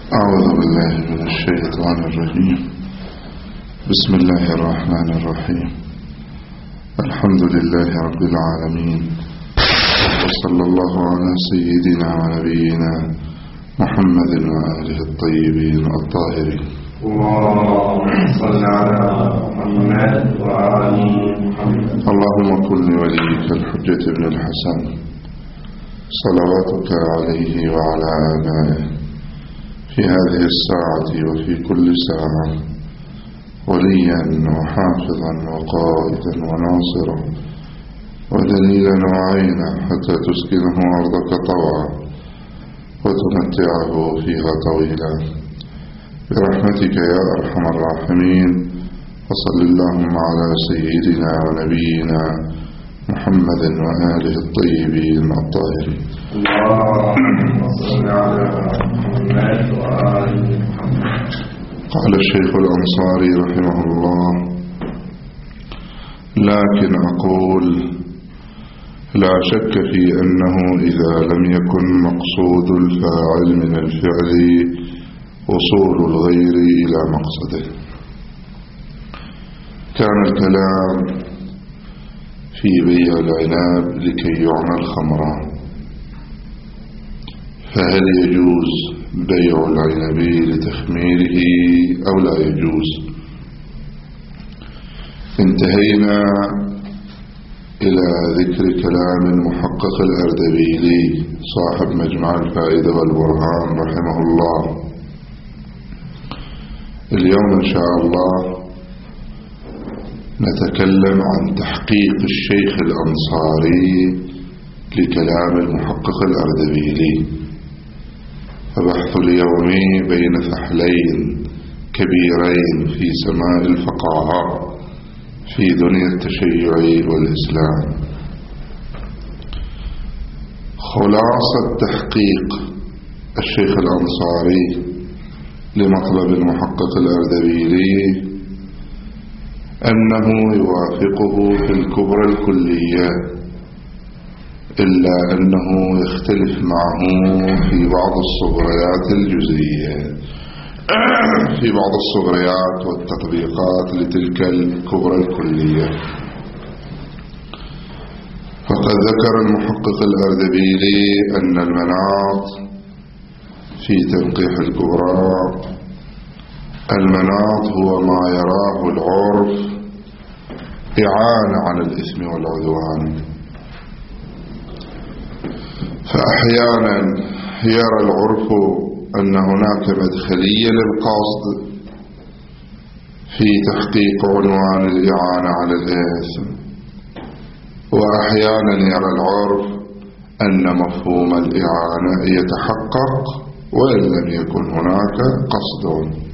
أعوذ بالله من الشيطان الرجيم. بسم الله الرحمن الرحيم. الحمد لله رب العالمين، وصلى الله على سيدنا ونبينا محمد وآله الطيبين الطاهرين. اللهم صل على محمد وآل محمد. اللهم كن لوليك الحجة ابن الحسن صلواتك عليه وعلى آبائه في هذه الساعة وفي كل ساعة وليا وحافظا وقائدا وناصرا ودليلا وعينا حتى تسكنه أرضك طوعا وتمتعه فيها طويلا برحمتك يا أرحم الراحمين. وصل اللهم على سيدنا ونبينا محمد وآله الطيبين الطاهرين. اللهم صل على محمد وآل محمد. قال الشيخ الأنصاري رحمه الله: لكن أقول لا شك في أنه إذا لم يكن مقصود الفاعل من الفعل وصول الغير إلى مقصده، كان الكلام في بيع العناب لكي يعنى الخمران، فهل يجوز بيع العنب لتخميره أو لا يجوز؟ انتهينا إلى ذكر كلام المحقق الأردبيلي صاحب مجمع الفائدة والبرهان رحمه الله. اليوم إن شاء الله نتكلم عن تحقيق الشيخ الأنصاري لكلام المحقق الأردبيلي. فبحث اليوم بين فحلين كبيرين في سماء الفقهاء في دنيا التشيع والإسلام. خلاصة تحقيق الشيخ الأنصاري لمطلب المحقق الأردبيلي أنه يوافقه في الكبرى الكلية، إلا أنه يختلف معه في بعض الصغريات الجزئية، في بعض الصغريات والتطبيقات لتلك الكبرى الكلية. فقد ذكر المحقق الأردبيلي أن المناط في تنقيح الكبرى، المناط هو ما يراه العرف إعانة على الإثم والعدوان، فأحيانا يرى العرف أن هناك مدخلية للقصد في تحقيق عنوان الإعانة على الإثم، وأحيانا يرى العرف أن مفهوم الإعانة يتحقق وإن لم يكن هناك قصد.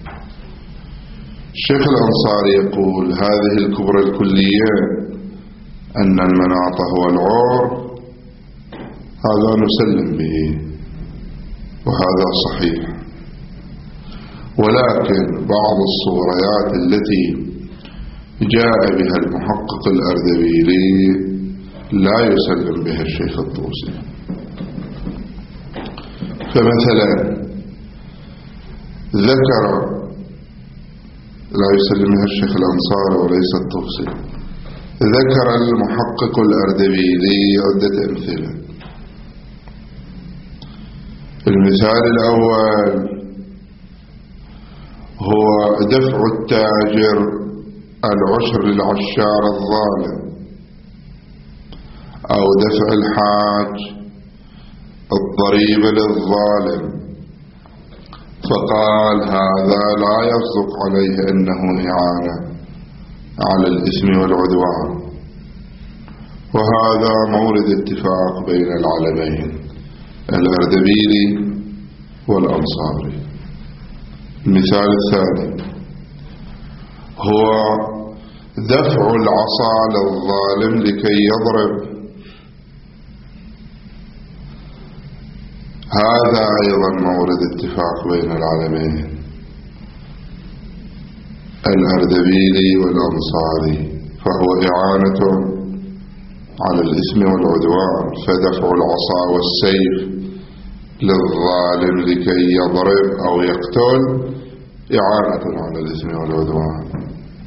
الشيخ الأنصاري يقول هذه الكبرى الكلية أن المناط هو العرف، هذا نسلم به وهذا صحيح، ولكن بعض الصوريات التي جاء بها المحقق الأردبيلي لا يسلم بها الشيخ الطوسي. فمثلا ذكر، لا يسلم بها الشيخ الأنصاري وليس الطوسي، ذكر المحقق الأردبيلي عدة أمثلة. المثال الأول هو دفع التاجر العشر للعشار الظالم، أو دفع الحاج الضريبة للظالم، فقال هذا لا يصدق عليه أنه إعانة على الإثم والعدوان، وهذا مورد اتفاق بين العالمين الأردبيلي والأنصاري. المثال الثاني هو دفع العصا للظالم لكي يضرب، هذا أيضا مورد اتفاق بين العالمين الأردبيلي والأنصاري، فهو إعانة على الإثم والعدوان، فدفع العصا والسيف للظالم لكي يضرب أو يقتل إعانة على الإثم والعدوان.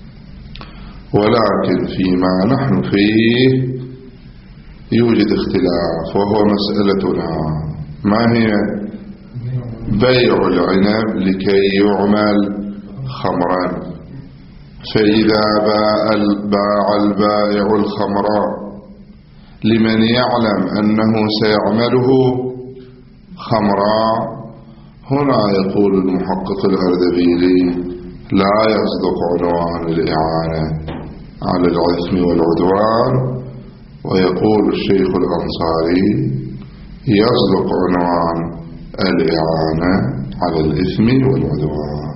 ولكن فيما نحن فيه يوجد اختلاف، وهو مسألتنا ما هي؟ بيع العنب لكي يعمل خمرا. فإذا باع البائع الخمر لمن يعلم أنه سيعمله خمرا، هنا يقول المحقق الأردبيلي لا يصدق عنوان الإعانة على الإثم والعدوان، ويقول الشيخ الأنصاري يصدق عنوان الإعانة على الإثم والعدوان.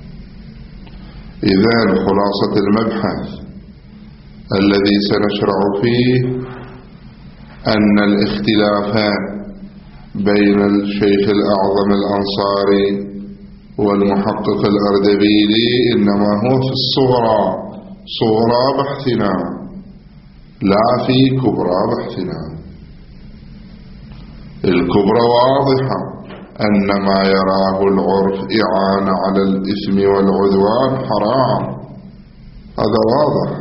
إذن خلاصة المبحث الذي سنشرع فيه أن الاختلاف بين الشيخ الأعظم الأنصاري والمحقق الأردبيلي إنما هو في صغرى بحثنا، لا في كبرى بحثنا. الكبرى واضحة أن ما يراه العرف إعانة على الإثم والعدوان حرام، هذا واضح.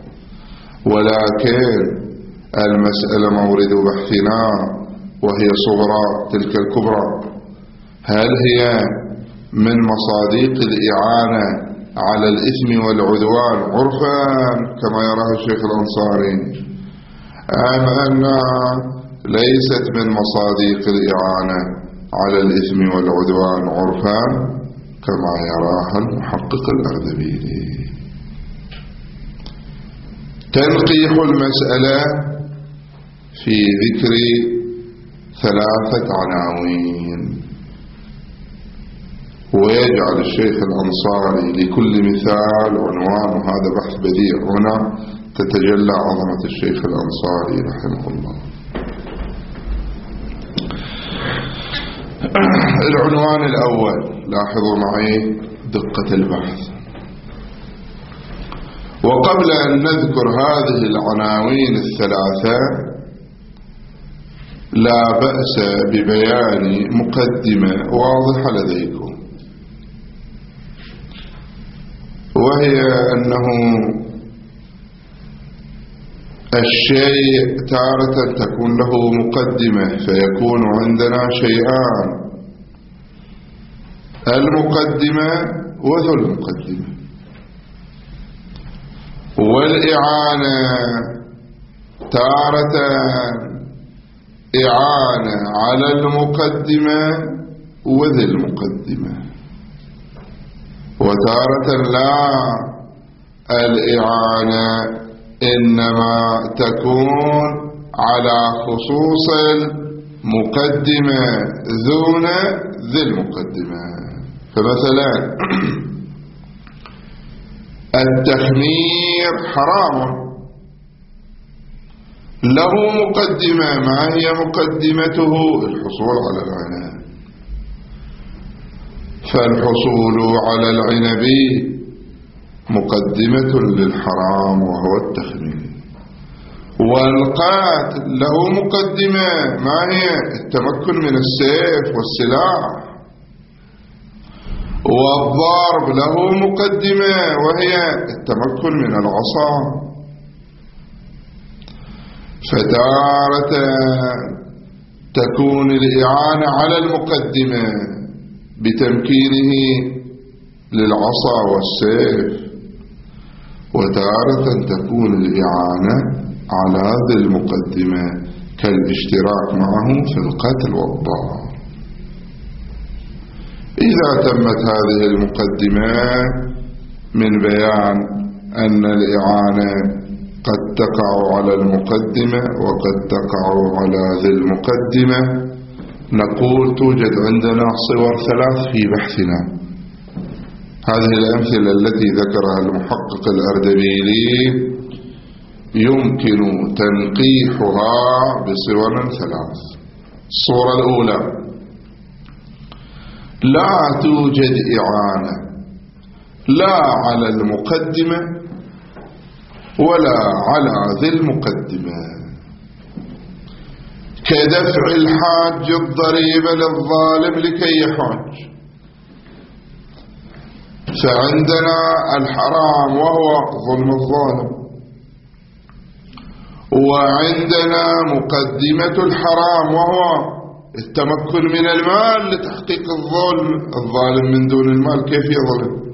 ولكن المسألة مورد بحثنا وهي صغرى تلك الكبرى، هل هي من مصادق الإعانة على الإثم والعدوان عرفا كما يراه الشيخ الأنصاري، أم أنها ليست من مصادق الإعانة على الإثم والعدوان عرفا كما يراها المحقق الأردبيلي؟ تنقيح المسألة في ذكر 3 عناوين، ويجعل الشيخ الأنصاري لكل مثال عنوان، وهذا بحث بديع. هنا تتجلى عظمة الشيخ الأنصاري رحمه الله. العنوان الأول، لاحظوا معي دقة البحث. وقبل أن نذكر هذه العناوين 3 لا بأس ببيان مقدمة واضحة لديكم، وهي أنه الشيء تارة تكون له مقدمة، فيكون عندنا شيئان: المقدمة وذو المقدمة. والإعانة تارة إعانة على المقدمة وذي المقدمة، وتارة لا، الإعانة إنما تكون على خصوص المقدمة دون ذي المقدمة. فمثلا التخمير حرام، له مقدمة، ما هي مقدمته؟ الحصول على العنب. فالحصول على العنب مقدمة للحرام وهو التخمير. والقاتل له مقدمة، ما هي؟ التمكن من السيف والسلاح. والضرب له مقدمة، وهي التمكن من العصا. فتارة تكون الإعانة على المقدمة بتمكينه للعصا والسيف، وتارة تكون الإعانة على ذي المقدمة كالاشتراك معه في القتل والضرر. إذا تمت هذه المقدمة من بيان أن الإعانة قد تقع على المقدمة وقد تقع على ذي المقدمة، نقول توجد عندنا صور 3 في بحثنا. هذه الأمثلة التي ذكرها المحقق الأردبيلي يمكن تنقيحها بصور 3. الصورة الأولى: لا توجد إعانة لا على المقدمة ولا على ذي المقدمة. كدفع الحاج الضريبة للظالم لكي يحج. فعندنا الحرام وهو ظلم الظالم، وعندنا مقدمة الحرام وهو التمكن من المال لتحقيق الظلم. الظالم من دون المال كيف يظلم؟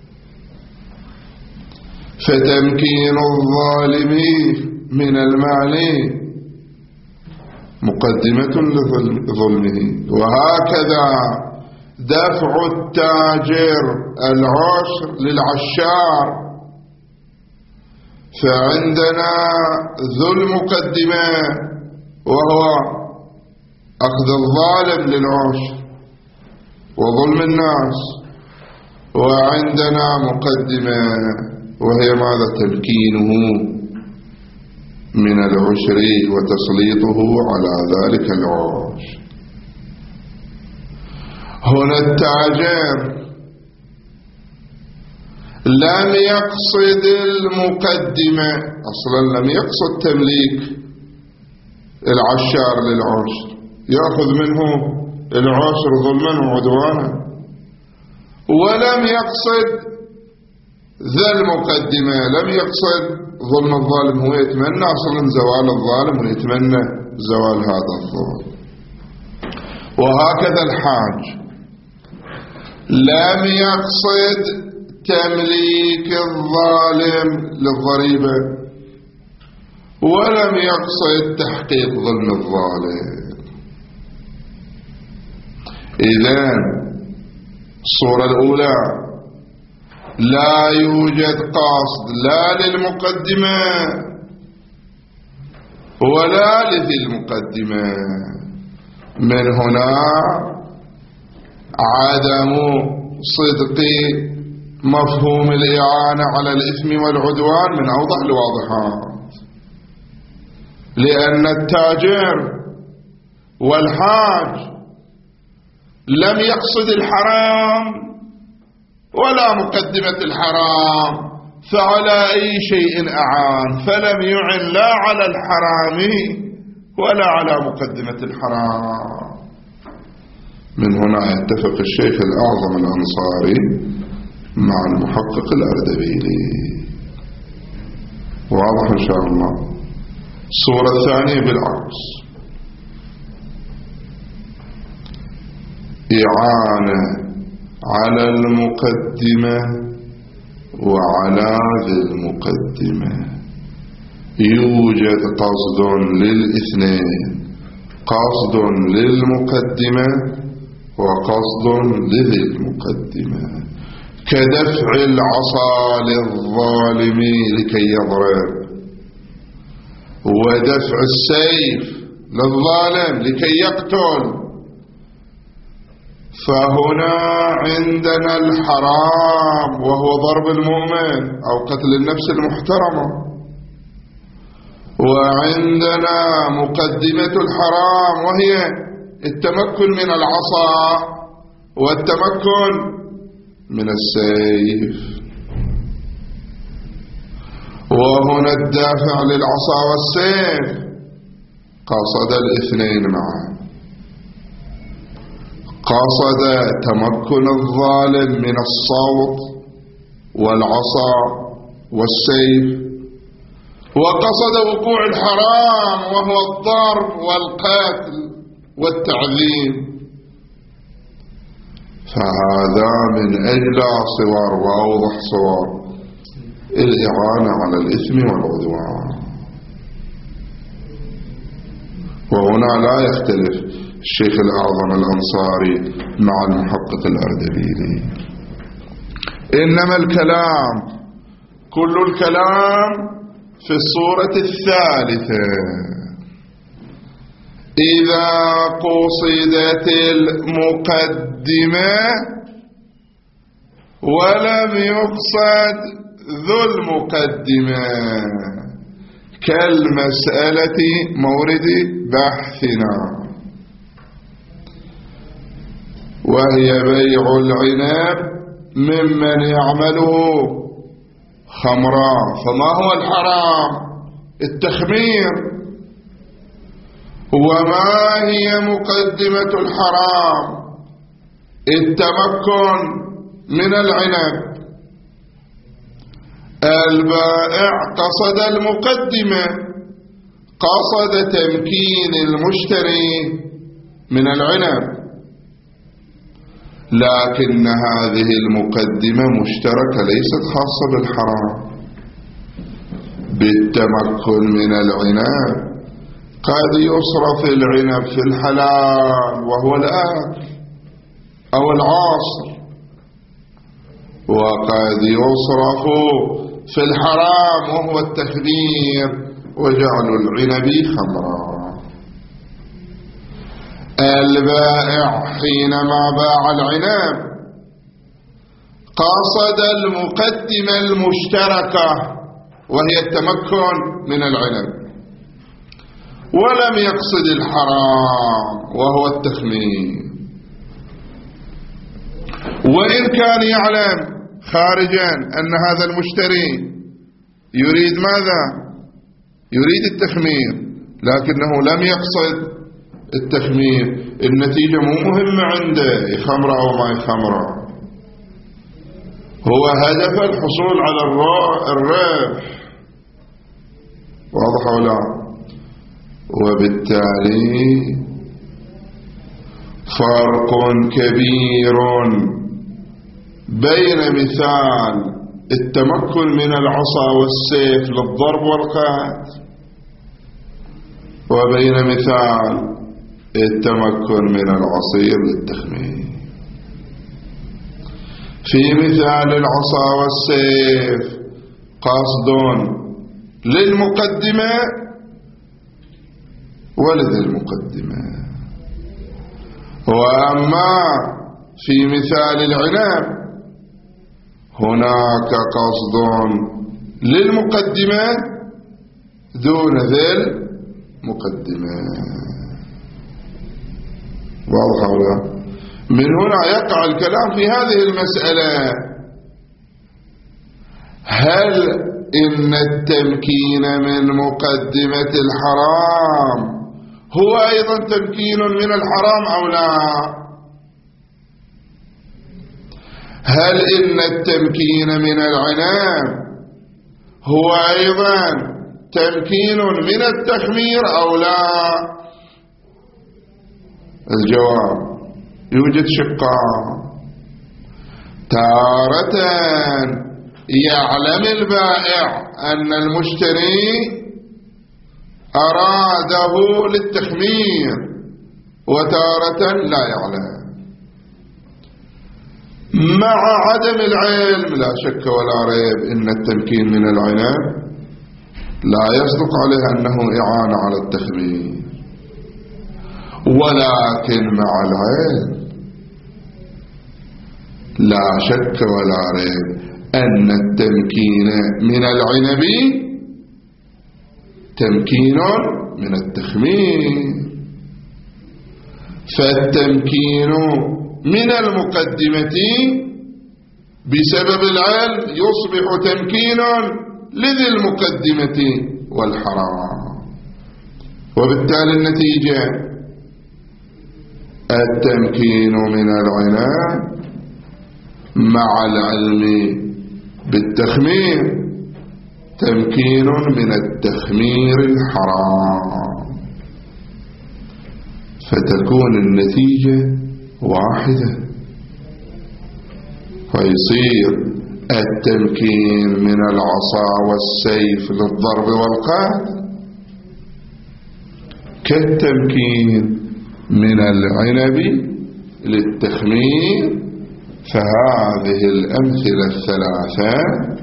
فتمكين الظالم من المال مقدمة لظلمه. وهكذا دفع التاجر العشر للعشار، فعندنا ذو المقدمة وهو أخذ الظالم للعشر وظلم الناس، وعندنا مقدمة وهي ماذا؟ تمكينه من العشر وتسليطه على ذلك العشر. هنا التاجر لم يقصد المقدمة، أصلا لم يقصد تمليك العشار للعشر، يأخذ منه العشر ظلما وعدوانا، ولم يقصد ذا المقدمة، لم يقصد ظلم الظالم، هو يتمنى أصلا زوال الظالم ويتمنى زوال هذا الظلم. وهكذا الحاج لم يقصد تمليك الظالم للضريبة، ولم يقصد تحقيق ظلم الظالم. إذن الصورة الأولى لا يوجد قصد لا للمقدمة ولا لذي المقدمة. من هنا عدم صدق مفهوم الإعانة على الإثم والعدوان من أوضح الواضحات، لأن التاجر والحاج لم يقصد الحرام ولا مقدمة الحرام، فعلى أي شيء أعان، فلم يعن لا على الحرام ولا على مقدمة الحرام. من هنا يتفق الشيخ الأعظم الأنصاري مع المحقق الأردبيلي. واضح إن شاء الله. الصورة الثانية بالعكس، إعانة على المقدمة وعلى ذي المقدمة، يوجد قصد للاثنين، قصد للمقدمة وقصد لذي المقدمة، كدفع العصا للظالم لكي يضرب، ودفع السيف للظالم لكي يقتل. فهنا عندنا الحرام وهو ضرب المؤمن أو قتل النفس المحترمة، وعندنا مقدمة الحرام وهي التمكن من العصا والتمكن من السيف. وهنا الدافع للعصا والسيف قصد الاثنين معا، قصد تمكن الظالم من الصوت والعصا والسيف، وقصد وقوع الحرام وهو الضرب والقتل والتعذيب. فهذا من أجلى صور وأوضح صور الإعانة على الإثم والعدوان. وهنا لا يختلف الشيخ الأعظم الأنصاري مع المحقق الأردبيلي، إنما الكلام كل الكلام في الصورة الثالثة إذا قصدت المقدمة ولم يقصد ذو المقدمة، كالمسألة مورد بحثنا، وهي بيع العنب ممن يعمله خمرا. فما هو الحرام؟ التخمير. وما هي مقدمة الحرام؟ التمكن من العنب. البائع قصد المقدمة، قصد تمكين المشتري من العنب، لكن هذه المقدمة مشتركة ليست خاصة بالحرام. بالتمكن من العنب قد يصرف العنب في الحلال وهو الآكل أو العاصر، وقد يصرف في الحرام وهو التخدير وجعل العنب خمرا. البائع حينما باع العنب قصد المقدمة المشتركة وهي التمكن من العنب، ولم يقصد الحرام وهو التخمين. وإن كان يعلم خارجا أن هذا المشتري يريد ماذا؟ يريد التخمير، لكنه لم يقصد التخمير. النتيجة مو مهمة عنده، يخمر أو ما يخمر، هو هدف الحصول على الربح. واضح ولا؟ وبالتالي فرق كبير بين مثال التمكن من العصا والسيف للضرب والقتل وبين مثال التمكن من العصير للتخمير. في مثال العصا والسيف قصد للمقدمة ولذي المقدمة، وأما في مثال العنب هناك قصد للمقدمة دون ذي المقدمة. واضح ولا؟ من هنا يقع الكلام في هذه المسألة: هل إن التمكين من مقدمة الحرام هو أيضا تمكين من الحرام أو لا؟ هل إن التمكين من العنب هو أيضا تمكين من التخمير أو لا؟ الجواب: يوجد شقان. تارة يعلم البائع أن المشتري أراده للتخمير، وتارة لا يعلم. مع عدم العلم لا شك ولا ريب إن التمكين من العنب لا يصدق عليه أنه إعانة على التخمير، ولكن مع العلم لا شك ولا ريب أن التمكين من العنب تمكين من التخمير. فالتمكين من المقدمة بسبب العلم يصبح تمكينا لذي المقدمة والحرام، وبالتالي النتيجة: التمكين من العنب مع العلم بالتخمير تمكين من التخمير الحرام، فتكون النتيجة واحدة، فيصير التمكين من العصا والسيف للضرب والقتل كالتمكين من العنب للتخمير. فهذه الأمثلة الثلاثة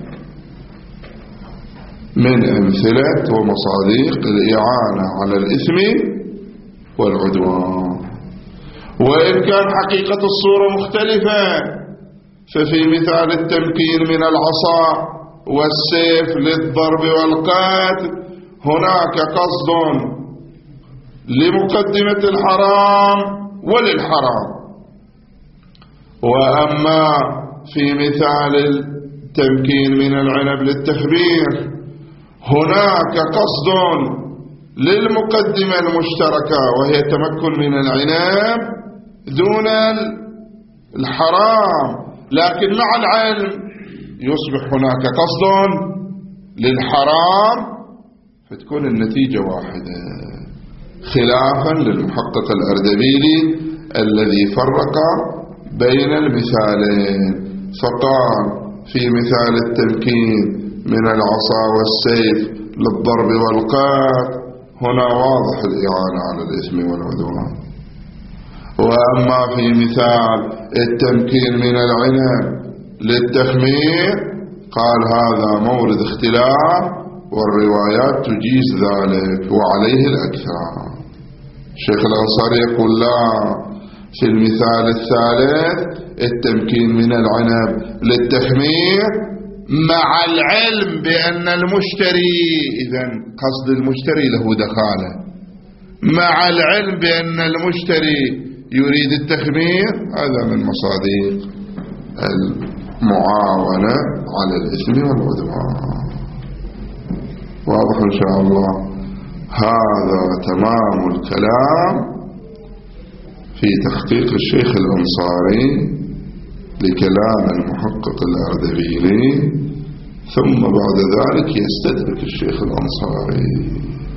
من أمثلة ومصادق الإعانة على الإثم والعدوان. وإن كان حقيقة الصورة مختلفة، ففي مثال التمكين من العصا والسيف للضرب والقتل هناك قصد لمقدمة الحرام وللحرام، وأما في مثال التمكين من العنب للتخمير هناك قصد للمقدمة المشتركة وهي تمكن من العنب دون الحرام، لكن مع العلم يصبح هناك قصد للحرام فتكون النتيجة واحدة، خلافا للمحقق الأردبيلي الذي فرق بين المثالين فقال في مثال التمكين من العصا والسيف للضرب والقتل هنا واضح الإعانة على الإثم والعدوان، وأما في مثال التمكين من العنب للتخمير قال هذا مورد اختلاف والروايات تجيز ذلك وعليه الأكثر. الشيخ الأنصاري يقول لا، في المثال الثالث التمكين من العنب للتخمير مع العلم بأن المشتري، إذن قصد المشتري له دخالة، مع العلم بأن المشتري يريد التخمير، هذا من مصادر المعاونة على الإثم والعدوان. واضح إن شاء الله. هذا تمام الكلام في تحقيق الشيخ الأنصاري لكلام المحقق الأردبيلي، ثم بعد ذلك يستدرك الشيخ الأنصاري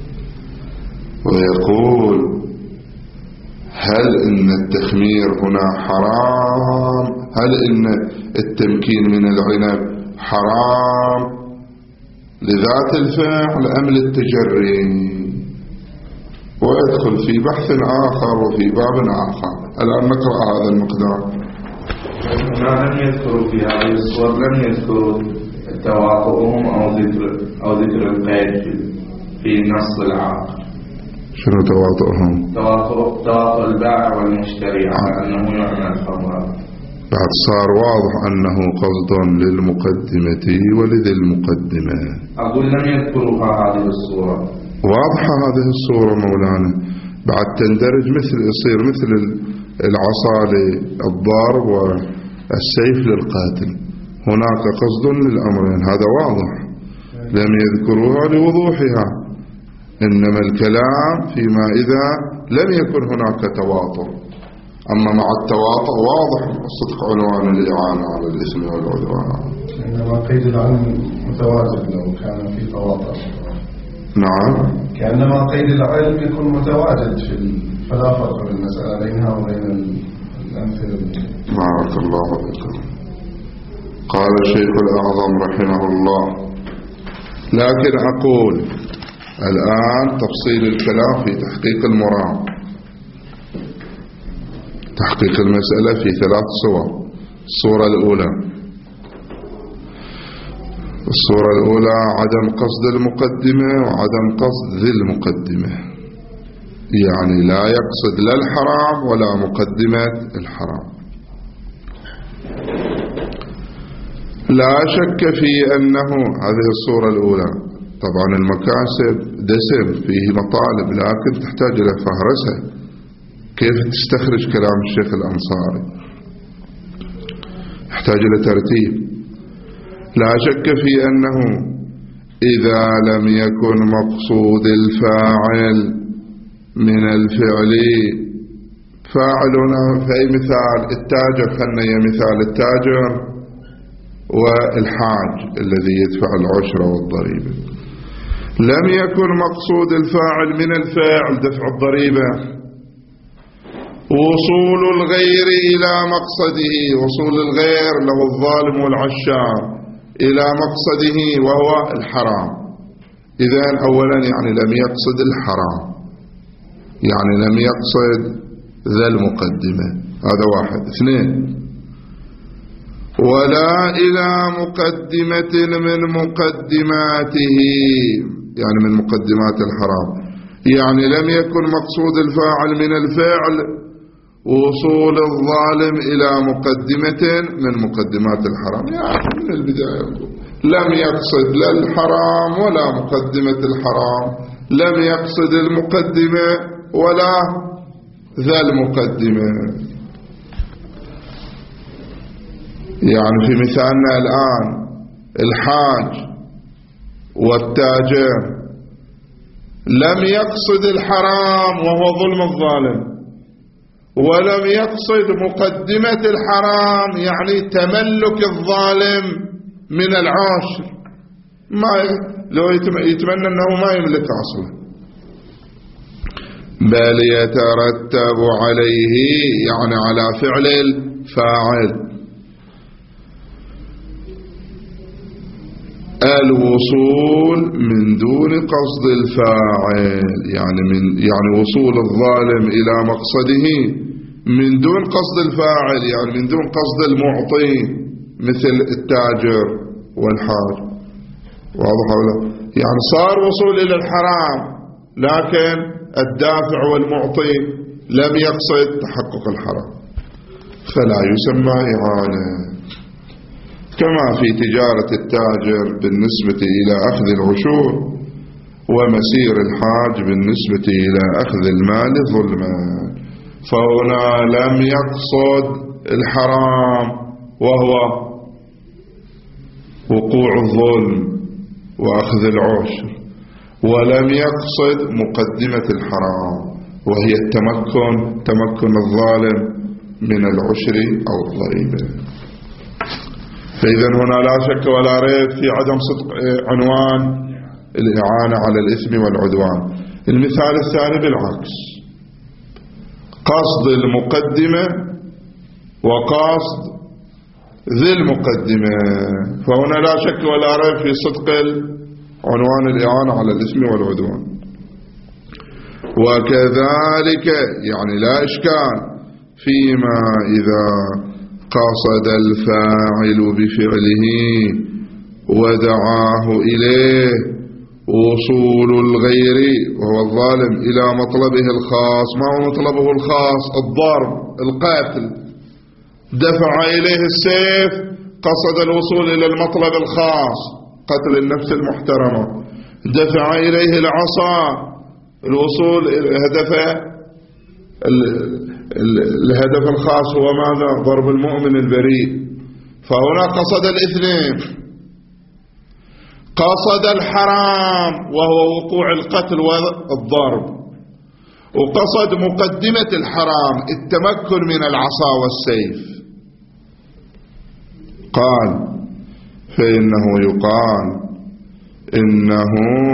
ويقول هل إن التخمير هنا حرام؟ هل إن التمكين من العنب حرام لذات الفعل أم للتجري؟ ويدخل في بحث آخر وفي باب آخر. الآن نقرأ هذا المقدار. لم يذكروا في هذه الصور، لم يذكروا تواطؤهم أو ذكر القيد في نص العقد. شنو تواطؤهم؟ تواطؤ البائع والمشتري على أنه يعمل خمرا. بعد صار واضح أنه قصد للمقدمة ولذي المقدمة. أقول لم يذكروها هذه الصورة. واضحة هذه الصورة مولانا، بعد تندرج يصير مثل العصا للضرب والسيف للقاتل، هناك قصد للأمرين، هذا واضح. لم يذكروها لوضوحها، إنما الكلام فيما إذا لم يكن هناك تواطؤ، أما مع التواطؤ واضح صدق عنوان الإعانة على الإثم والعدوان. إنما قيد العلم متواجد لو كان في تواطؤ. نعم، كأنما قيد العلم يكون متواجد فلا فرق بين المسألة بينها وبين الأمثلة. بارك الله فيكم. قال الشيخ الأعظم رحمه الله: لكن أقول الآن تفصيل الكلام في تحقيق المرام. تحقيق المسألة في 3 صور. الصورة الأولى عدم قصد المقدمة وعدم قصد ذي المقدمة، يعني لا يقصد لا الحرام ولا مقدمة الحرام. لا شك في أنه هذه الصورة الأولى. طبعا المكاسب دسم فيه مطالب، لكن تحتاج إلى فهرسة كيف تستخرج كلام الشيخ الأنصاري، يحتاج إلى ترتيب. لا شك في أنه إذا لم يكن مقصود الفاعل من الفعل فاعلنا في مثال التاجر، خلنا مثال التاجر والحاج الذي يدفع العشر والضريبة، لم يكن مقصود الفاعل من الفاعل دفع الضريبة، وصول الغير إلى مقصده، وصول الغير له الظالم والعشار إلى مقصده وهو الحرام. إذن أولا يعني لم يقصد الحرام، يعني لم يقصد ذا المقدمة، هذا 1. 2 ولا إلى مقدمة من مقدماته، يعني من مقدمات الحرام، يعني لم يكن مقصود الفاعل من الفعل وصول الظالم إلى مقدمة من مقدمات الحرام، يعني من البداية لم يقصد لا الحرام ولا مقدمة الحرام، لم يقصد المقدمة ولا ذا المقدمة. يعني في مثالنا الآن الحاج والتاجر لم يقصد الحرام وهو ظلم الظالم، ولم يقصد مقدمة الحرام يعني تملك الظالم من العاشر، لو يتمنى أنه ما يملك أصلا، بل يترتب عليه يعني على فعل الفاعل الوصول من دون قصد الفاعل، يعني وصول الظالم إلى مقصده من دون قصد الفاعل، يعني من دون قصد المعطي مثل التاجر والحاج. واضح ولا؟ يعني صار وصول إلى الحرام لكن الدافع والمعطي لم يقصد تحقق الحرام، فلا يسمى إعانة. كما في تجارة التاجر بالنسبة إلى أخذ العشور، ومسير الحاج بالنسبة إلى أخذ المال ظلما، فهنا لم يقصد الحرام وهو وقوع الظلم وأخذ العشر، ولم يقصد مقدمة الحرام وهي تمكن الظالم من العشر أو الضريبة. فإذا هنا لا شك ولا ريب في عدم صدق عنوان الإعانة على الإثم والعدوان. المثال الثاني بالعكس، قصد المقدمة وقصد ذي المقدمة، فهنا لا شك ولا ريب في صدق عنوان الإعانة على الإثم والعدوان. وكذلك يعني لا إشكال فيما إذا قصد الفاعل بفعله ودعاه إليه وصول الغير وهو الظالم إلى مطلبه الخاص. ما هو مطلبه الخاص؟ الضرب، القتل. دفع إليه السيف، قصد الوصول إلى المطلب الخاص قتل النفس المحترمة. دفع إليه العصا، الوصول الهدف الخاص هو ماذا؟ ضرب المؤمن البريء. فهنا قصد الاثنين، قصد الحرام وهو وقوع القتل والضرب، وقصد مقدمة الحرام التمكن من العصا والسيف. قال فإنه يقال إنه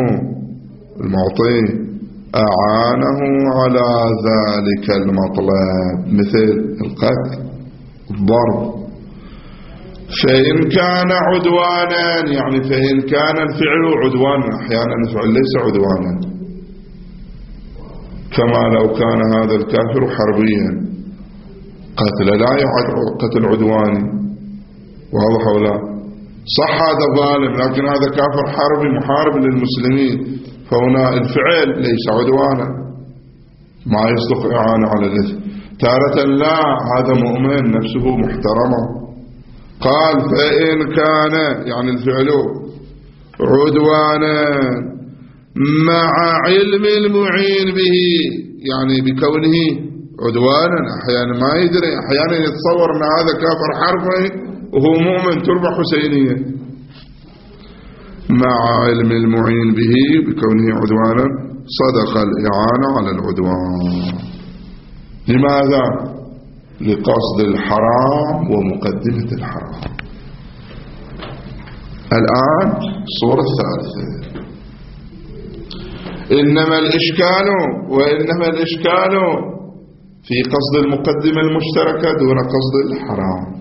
المعطي أعانه على ذلك المطلب مثل القتل الضرب. فإن كان عدوانا يعني فإن كان الفعل عدوانا، أحيانا الفعل ليس عدوانا، كما لو كان هذا الكافر حربيا، قتل لا يعد قتل عدواني. واضح ولا؟ صح هذا ظالم لكن هذا كافر حربي محارب للمسلمين، فهنا الفعل ليس عدوانا، ما يصدق إعانة على الإثم. تارة لا، هذا مؤمن نفسه محترمة. قال فإن كان يعني الفعل عدوانا مع علم المعين به، يعني بكونه عدوانا أحيانا ما يدري، أحيانا يتصور أن هذا كافر حربي وهو مؤمن تربة حسينية. مع علم المعين به بكونه عدوانا صدق الإعانة على العدوان. لماذا؟ لقصد الحرام ومقدمة الحرام. الآن الصورة الثالثة، إنما الإشكال في قصد المقدمة المشتركة دون قصد الحرام،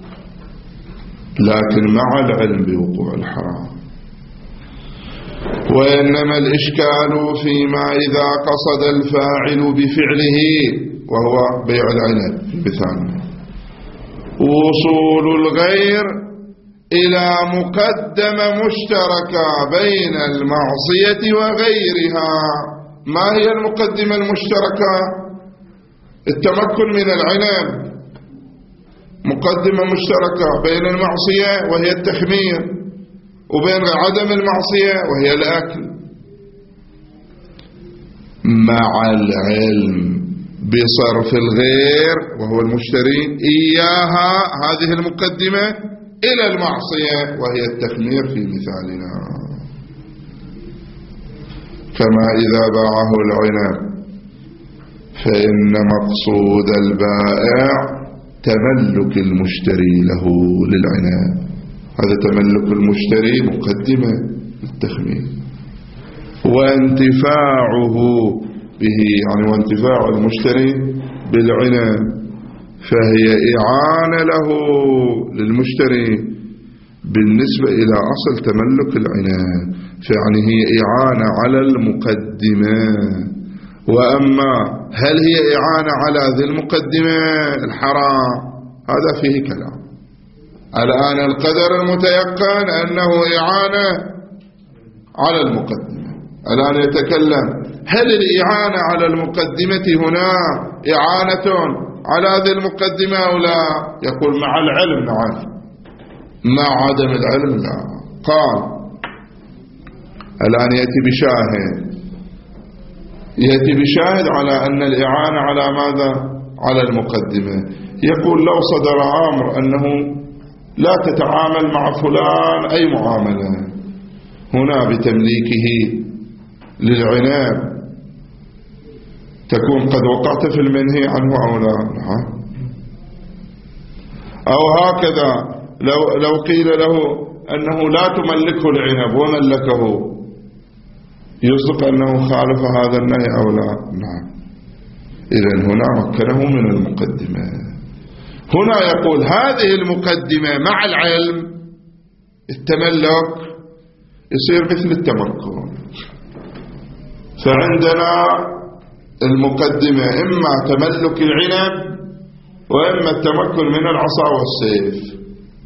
لكن مع العلم بوقوع الحرام. وإنما الإشكال فيما إذا قصد الفاعل بفعله وهو بيع العنب في مثال، وصول الغير إلى مقدمة مشتركة بين المعصية وغيرها. ما هي المقدمة المشتركة؟ التمكن من العنب، مقدمة مشتركة بين المعصية وهي التخمير وبين عدم المعصية وهي الأكل. مع العلم بصرف الغير وهو المشتري إياها هذه المقدمة إلى المعصية وهي التخمير في مثالنا. كما إذا باعه العنب فإن مقصود البائع تملك المشتري له للعنب. هذا تملك المشتري مقدمة للتخمير، وانتفاعه به يعني وانتفاع المشتري بالعنب فهي إعانة له للمشتري بالنسبة إلى أصل تملك العنب، فيعني هي إعانة على المقدمة. وأما هل هي إعانة على ذي المقدمة الحرام هذا فيه كلام. الآن القدر المتيقن أنه إعانة على المقدمة. الآن يتكلم هل الإعانة على المقدمة هنا إعانة على ذي المقدمة أو لا؟ يقول مع العلم نعم، مع عدم العلم لا. قال الآن يأتي بشاهد على أن الإعانة على ماذا؟ على المقدمة. يقول لو صدر أمر أنه لا تتعامل مع فلان أي معاملة هنا بتمليكه للعنب تكون قد وقعت في المنهي عنه أو لا؟ أو هكذا لو قيل له أنه لا تملكه العنب وملكه يصدق أنه خالف هذا النهي أو لا؟ نعم. إذن هنا مكنه من المقدمة. هنا يقول هذه المقدمة مع العلم التملك يصير مثل التمكن. فعندنا المقدمة إما تملك العنب وإما التمكن من العصا والسيف.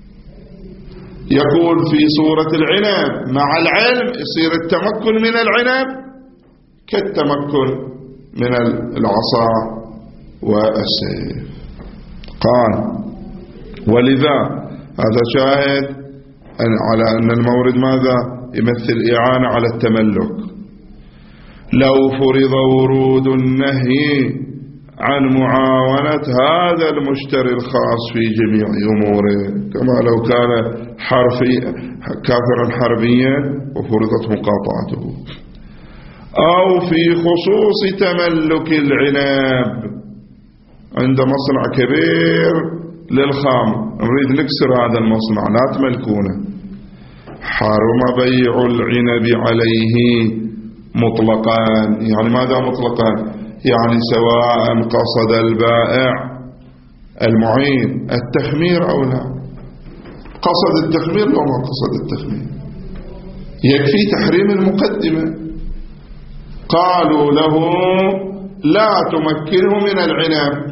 يقول في صورة العنب مع العلم يصير التمكن من العنب كالتمكن من العصا والسيف. قال ولذا هذا شاهد على أن المورد ماذا؟ يمثل إعانة على التملك. لو فرض ورود النهي عن معاونة هذا المشتري الخاص في جميع أموره، كما لو كان كافرا حربيا وفرضت مقاطعته، أو في خصوص تملك العنب عند مصنع كبير للخام نريد نكسر هذا المصنع لا تملكونه، حرم بيع العنب عليه مطلقا. يعني ماذا مطلقا؟ يعني سواء قصد البائع المعين التخمير أو لا، قصد التخمير أو ما قصد التخمير، يكفي تحريم المقدمة. قالوا له لا تمكنه من العنب،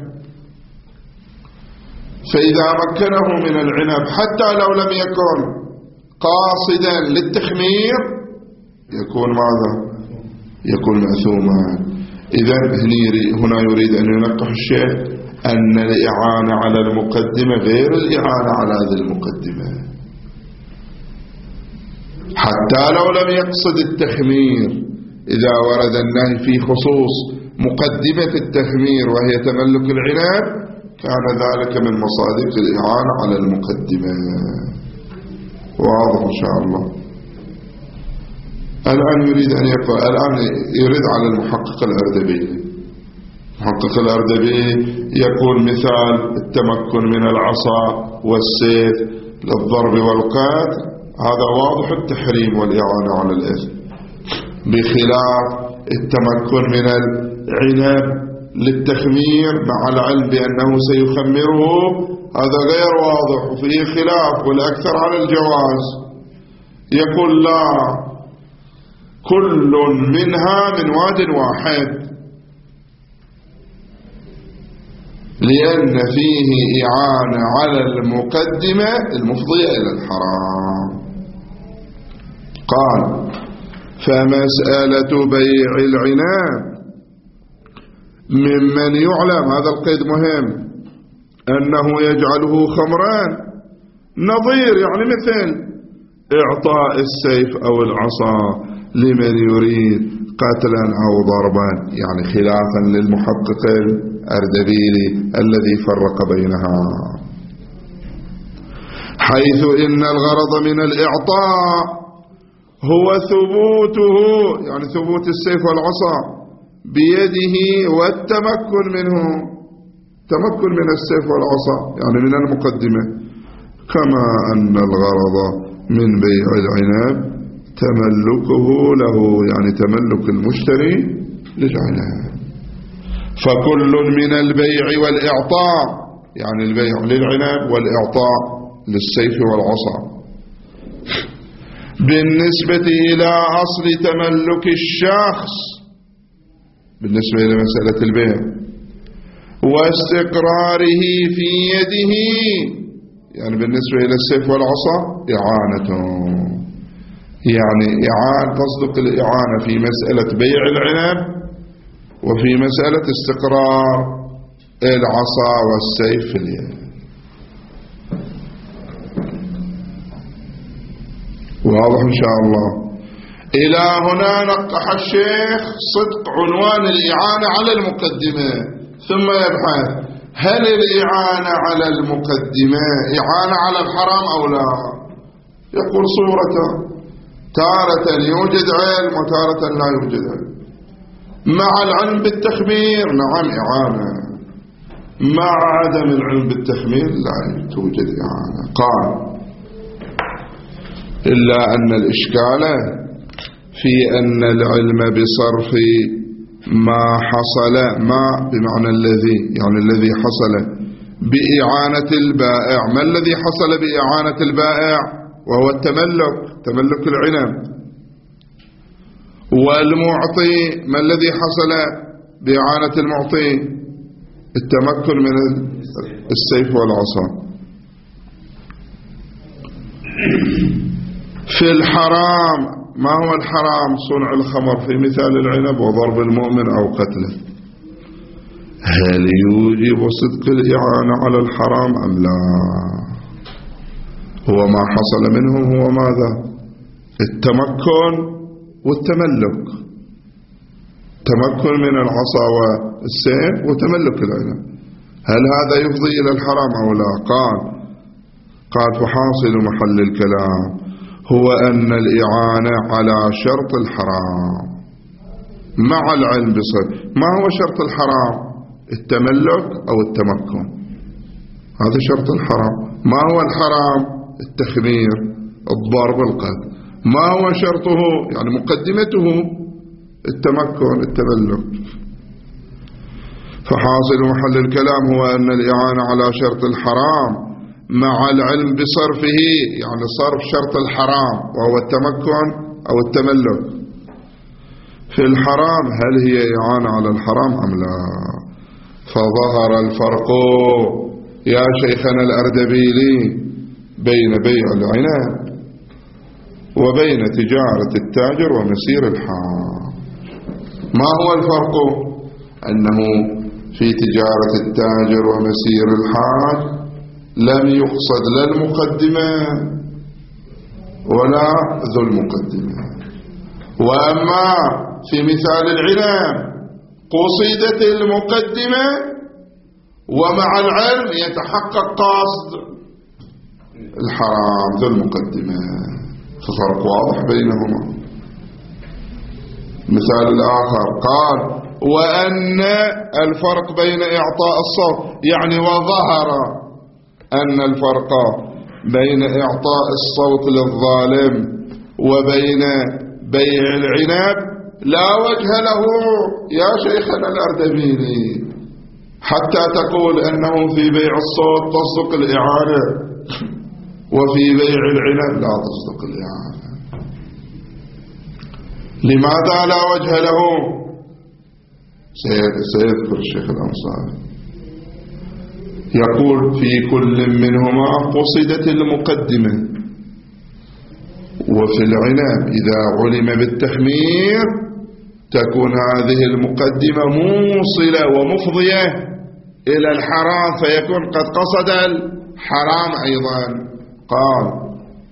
فإذا مكنه من العنب حتى لو لم يكن قاصدا للتخمير يكون ماذا؟ يكون مأثوما. إذن هنا يريد أن ينقح الشيخ أن الإعانة على المقدمة غير الإعانة على ذي المقدمة. حتى لو لم يقصد التخمير إذا ورد النهي في خصوص مقدمة التخمير وهي تملك العنب كان ذلك من مصادق الإعانة على المقدمة. واضح إن شاء الله. الآن يريد أن يقرأ، الآن يريد على المحقق الأردبيلي. المحقق الأردبيلي يقول مثال التمكن من العصا والسيف للضرب والقتل هذا واضح التحريم والإعانة على الإثم، بخلاف التمكن من العنب للتخمير مع العلم بأنه سيخمره هذا غير واضح وفيه خلاف والأكثر على الجواز. يقول لا، كل منها من واد واحد، لأن فيه إعانة على المقدمة المفضية إلى الحرام. قال فمسألة بيع العنب ممن يعلم، هذا القيد مهم، أنه يجعله خمران نظير، يعني مثل إعطاء السيف أو العصا لمن يريد قتلا أو ضربا، يعني خلافا للمحقق الأردبيلي الذي فرق بينها، حيث إن الغرض من الإعطاء هو ثبوته، يعني ثبوت السيف والعصا بيده والتمكن منه، تمكن من السيف والعصا يعني من المقدمة. كما أن الغرض من بيع العنب تملكه له، يعني تملك المشتري للعنب. فكل من البيع والإعطاء، يعني البيع للعنب والإعطاء للسيف والعصا، بالنسبة إلى أصل تملك الشخص، بالنسبة إلى مسألة البيع واستقراره في يده، يعني بالنسبة إلى السيف والعصا إعانته، يعني تصدق الإعانة في مسألة بيع العنب وفي مسألة استقرار العصا والسيف في اليد. واضح إن شاء الله. إلى هنا نقح الشيخ صدق عنوان الإعانة على المقدمة، ثم يبحث هل الإعانة على المقدمة إعانة على الحرام أو لا. يقول صورته تارة يوجد علم وتارة لا يوجد علم. مع العلم بالتخمير نعم إعانة، مع عدم العلم بالتخمير لا توجد إعانة. قال إلا أن الإشكال في أن العلم بصرف ما حصل، ما بمعنى الذي، يعني الذي حصل بإعانة البائع. ما الذي حصل بإعانة البائع؟ وهو التملك، تملك العنب. والمعطي ما الذي حصل بإعانة المعطي؟ التمكن من السيف والعصا. في الحرام ما هو الحرام؟ صنع الخمر في مثال العنب وضرب المؤمن أو قتله. هل يوجب صدق الإعانة على الحرام أم لا؟ هو ما حصل منه هو ماذا؟ التمكن والتملك، تمكن من العصا والسيف وتملك العنب. هل هذا يفضي إلى الحرام أو لا؟ قال فحاصل محل الكلام هو أن الإعانة على شرط الحرام مع العلم بصدق. ما هو شرط الحرام؟ التملك أو التمكن، هذا شرط الحرام. ما هو الحرام؟ التخمير، الضرب، القتل. ما هو شرطه؟ يعني مقدمته التمكن، التملك. فحاصل محل الكلام هو أن الإعانة على شرط الحرام مع العلم بصرفه، يعني صرف شرط الحرام وهو التمكن أو التملك في الحرام. هل هي إعانة على الحرام أم لا؟ فظهر الفرق يا شيخنا الأردبيلي بين بيع العنب وبين تجارة التاجر ومسير الحاج. ما هو الفرق؟ أنه في تجارة التاجر ومسير الحاج لم يقصد لا المقدمة ولا ذو المقدمة. وأما في مثال العنب قصيدة المقدمة ومع العلم يتحقق قصد الحرام ذو المقدمة، ففرق واضح بينهما. مثال الآخر قال وأن الفرق بين إعطاء الصوت، يعني وظهر أن الفرق بين إعطاء الصوت للظالم وبين بيع العنب لا وجه له يا شيخنا الأردبيلي، حتى تقول أنه في بيع الصوت تصدق الإعانة وفي بيع العنب لا تصدق الإعانة. لماذا لا وجه له؟ سيذكر الشيخ الأنصاري يقول في كل منهما قصدت المقدمة. وفي العنب إذا علم بالتخمير تكون هذه المقدمة موصلة ومفضية إلى الحرام، فيكون قد قصد الحرام أيضا. قال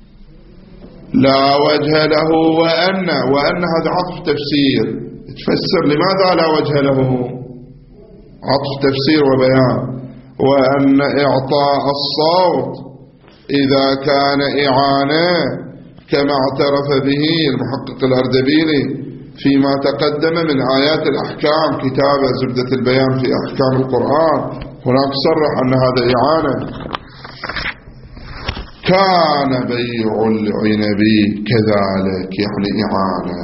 لا وجه له وأن هذا عطف تفسير، تفسر لماذا لا وجه له، عطف تفسير وبيان. وأن إعطاء الصوت إذا كان إعانة كما اعترف به المحقق الأردبيلي فيما تقدم من آيات الأحكام، كتاب زبدة البيان في أحكام القرآن، هناك صرح أن هذا إعانة. كان بيع العنب كذلك، يعني إعانة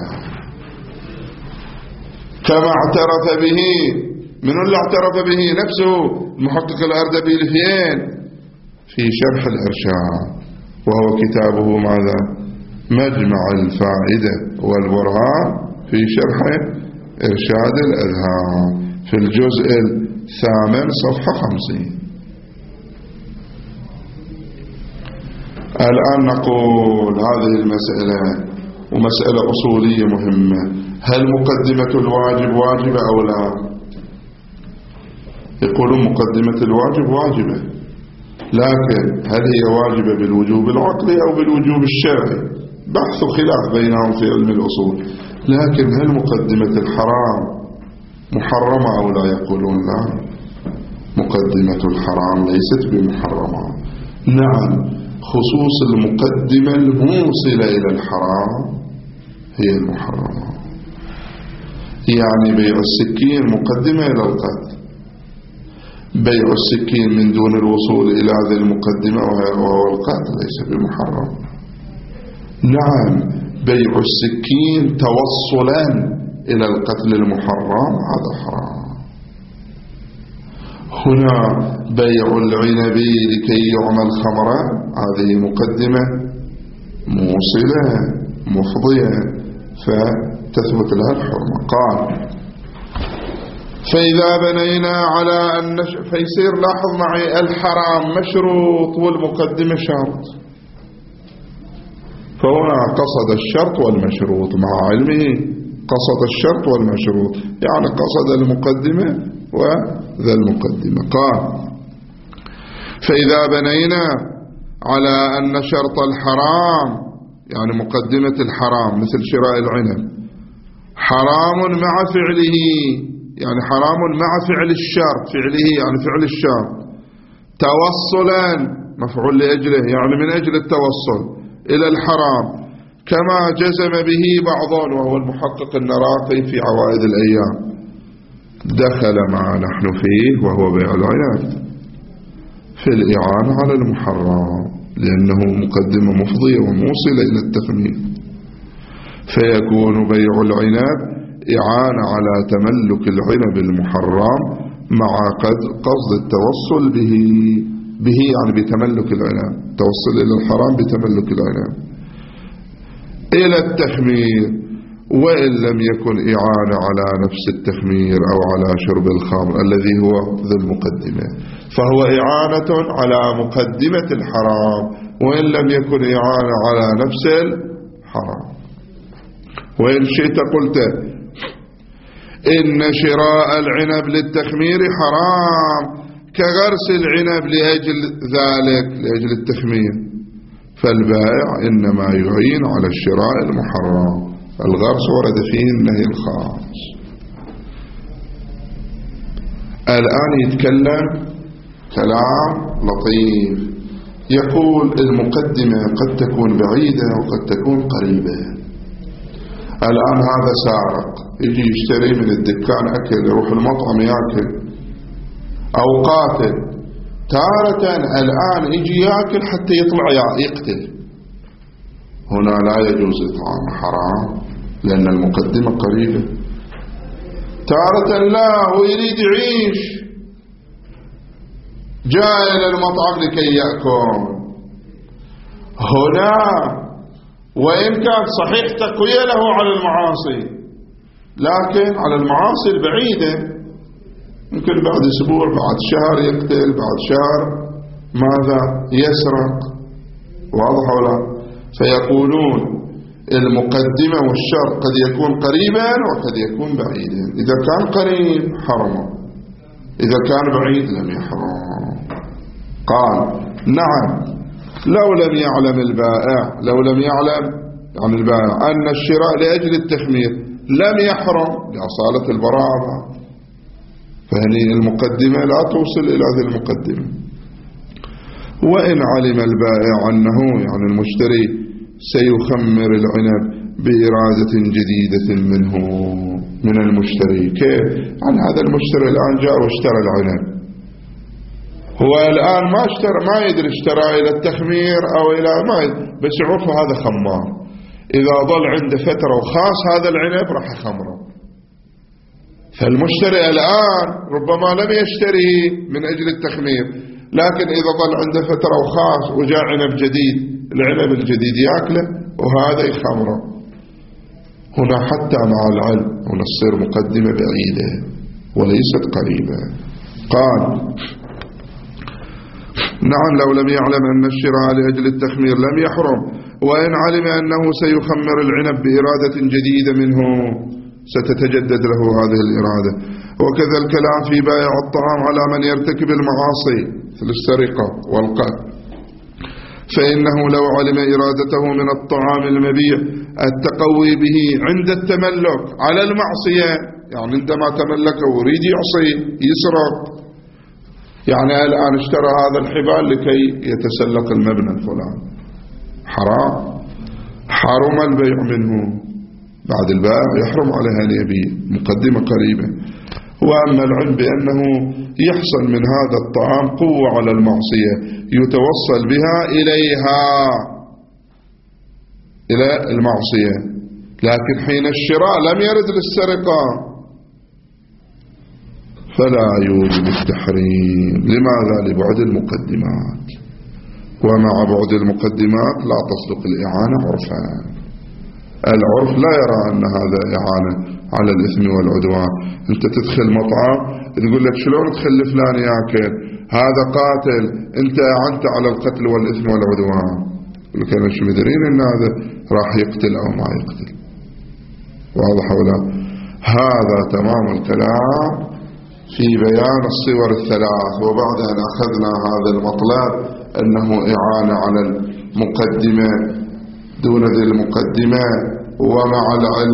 كما اعترف به. من اللي اعترف به؟ نفسه المحقق الأردبيلي في شرح الإرشاد، وهو كتابه ماذا؟ مجمع الفائدة والبرهان في شرح إرشاد الأذهان في الجزء 8 صفحة 50. الآن نقول هذه المسألة ومسألة أصولية مهمة: هل مقدمة الواجب واجبة أو لا؟ يقولون مقدمة الواجب واجبة، لكن هل هي واجبة بالوجوب العقلي أو بالوجوب الشرعي؟ بحث خلاف بينهم في علم الأصول. لكن هل مقدمة الحرام محرمة أو لا؟ يقولون لا، مقدمة الحرام ليست بمحرمة. نعم، خصوص المقدمة الموصلة إلى الحرام هي المحرمة. يعني بيع السكين مقدمة إلى القتل، بيع السكين من دون الوصول إلى هذه المقدمة وهو القتل ليس بمحرم. نعم، بيع السكين توصلا إلى القتل المحرم هذا حرام. هنا بيع العنب لكي يعمل خمرا هذه مقدمة موصلة مفضية فتثبت لها الحرمة. قال: فإذا بنينا على أن فيصير لاحظ معي الحرام مشروط والمقدمة شرط، فهنا قصد الشرط والمشروط مع علمه، قصد الشرط والمشروط يعني قصد المقدمة وذا المقدمة. قال: فإذا بنينا على أن شرط الحرام يعني مقدمة الحرام مثل شراء العنب حرام مع فعله، يعني حرام مع فعل الشرط، فعله يعني فعل الشرط، توصلا مفعول لأجله يعني من أجل التوصل إلى الحرام، كما جزم به بعضهم وهو المحقق النراقي في عوائد الأيام، دخل ما نحن فيه وهو بيع العنب في الإعانة على المحرم، لأنه مقدمة مفضية وموصلة إلى التخمين، فيكون بيع العنب إعانة على تملك العنب المحرم مع قصد التوصل به يعني بتملك العنب، توصل إلى الحرام بتملك العنب إلى التخمير، وإن لم يكن إعانة على نفس التخمير أو على شرب الخمر الذي هو ذو المقدمة، فهو إعانة على مقدمة الحرام وإن لم يكن إعانة على نفس الحرام. وإن شئت قلت إن شراء العنب للتخمير حرام كغرس العنب لأجل ذلك، لأجل التخمير، فالبائع إنما يعين على الشراء المحرم، الغرس ورد فيه النهي الخاص. الآن يتكلم كلام لطيف، يقول المقدمة قد تكون بعيدة وقد تكون قريبة. الآن هذا سارق يجي يشتري من الدكان أكل، يروح المطعم يأكل، أو قاتل تارة الآن يجي يأكل حتى يطلع يقتل، هنا لا يجوز إطعام، حرام، لأن المقدمة قريبة. تارة لا، هو يريد يعيش، جاء إلى المطعم لكي يأكل، هنا وإن كان صحيح تقوية له على المعاصي، لكن على المعاصي البعيدة، يمكن بعد أسبوع بعد شهر يقتل، بعد شهر ماذا يسرق، واضح ولا؟ فيقولون المقدمة والشرط قد يكون قريبا وقد يكون بعيدا، إذا كان قريب حرم، إذا كان بعيد لم يحرم. قال: نعم، لو لم يعلم البائع، لو لم يعلم عن البائع أن الشراء لأجل التخمير لم يحرم لأصالة البراءة، فهذه المقدمة لا توصل إلى هذه المقدمة. وإن علم البائع أنه يعني المشتري سيخمر العنب بإرادة جديدة منه من المشتري. كيف؟ عن هذا المشتري الآن جاء واشترى العنب، هو الآن ما يدري اشترى إلى التخمير أو إلى ما يدري، بس يعرف هذا خمار. إذا ظل عنده فترة وخاص هذا العنب راح يخمره. فالمشتري الآن ربما لم يشتري من أجل التخمير، لكن إذا ظل عنده فترة وخاص وجاء عنب جديد، العنب الجديد يأكله وهذا يخمره. هنا حتى مع العلم هنا تصير مقدمة بعيدة وليست قريبة. قال: نعم لو لم يعلم أن الشراء لأجل التخمير لم يحرم، وإن علم أنه سيخمر العنب بإرادة جديدة منه ستتجدد له هذه الإرادة. وكذا الكلام في بائع الطعام على من يرتكب المعاصي مثل السرقة والقتل، فإنه لو علم إرادته من الطعام المبيع التقوي به عند التملك على المعصية، يعني عندما تملكه ويريد يعصي يسرق، يعني الآن اشترى هذا الحبال لكي يتسلق المبنى الفلاني، حرام، حرم البيع منه. بعد البائع يحرم عليه أن يبيع، مقدمة قريبة. وأما العلم بأنه يحصل من هذا الطعام قوة على المعصية يتوصل بها إلى المعصية، لكن حين الشراء لم يرد للسرقة فلا يوجب التحريم. لماذا؟ لبعد المقدمات، ومع بعد المقدمات لا تصدق الإعانة عرفا. العرف لا يرى أن هذا إعانة على الإثم والعدوان. أنت تدخل مطعم تقول لك شلون تخلي فلان يأكل، هذا قاتل، أنت أعنت على القتل والإثم والعدوان. يقول لك أنا شو مدرين أن هذا راح يقتل أو ما يقتل. واضح ولا؟ هذا تمام الكلام في بيان الصور الثلاث. وبعد أن أخذنا هذا المطلب أنه إعانة على المقدمة دون ذي المقدمة، ومع العلم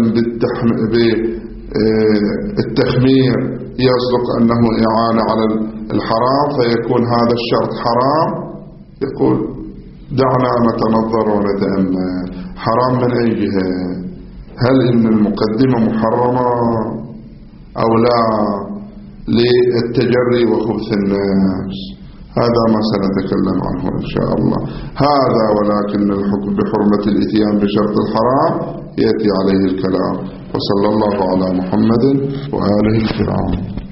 بالتخمير يصدق أنه إعانة على الحرام فيكون هذا الشرط حرام. يقول دعنا نتنظر ونتأمل، حرام من أي جهة؟ هل إن المقدمة محرمة أو لا للتجري وخبث الناس؟ هذا ما سنتكلم عنه إن شاء الله. هذا ولكن الحكم بحرمة الإتيان بشرط الحرام يأتي عليه الكلام. وصلى الله على محمد وآله الكرام.